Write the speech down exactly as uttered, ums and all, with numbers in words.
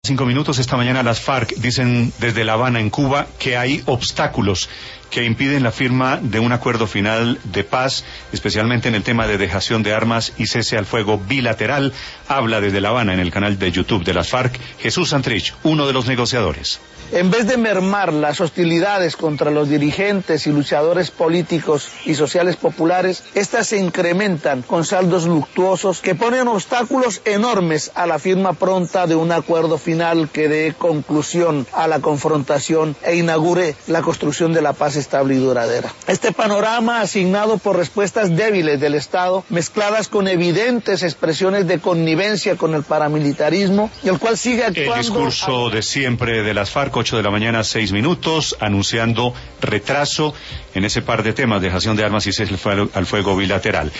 Cinco minutos. Esta mañana las FARC dicen desde La Habana, en Cuba, que hay obstáculos que impiden la firma de un acuerdo final de paz, especialmente en el tema de dejación de armas y cese al fuego bilateral. Habla desde La Habana en el canal de YouTube de las FARC Jesús Santrich, uno de los negociadores. En vez de mermar las hostilidades contra los dirigentes y luchadores políticos y sociales populares, estas se incrementan con saldos luctuosos que ponen obstáculos enormes a la firma pronta de un acuerdo final que dé conclusión a la confrontación e inaugure la construcción de la paz estable y duradera. Este panorama, asignado por respuestas débiles del Estado, mezcladas con evidentes expresiones de connivencia con el paramilitarismo, y el cual sigue actuando... El discurso de siempre de las FARC, ocho de la mañana, seis minutos, anunciando retraso en ese par de temas, dejación de armas y cese al fuego bilateral.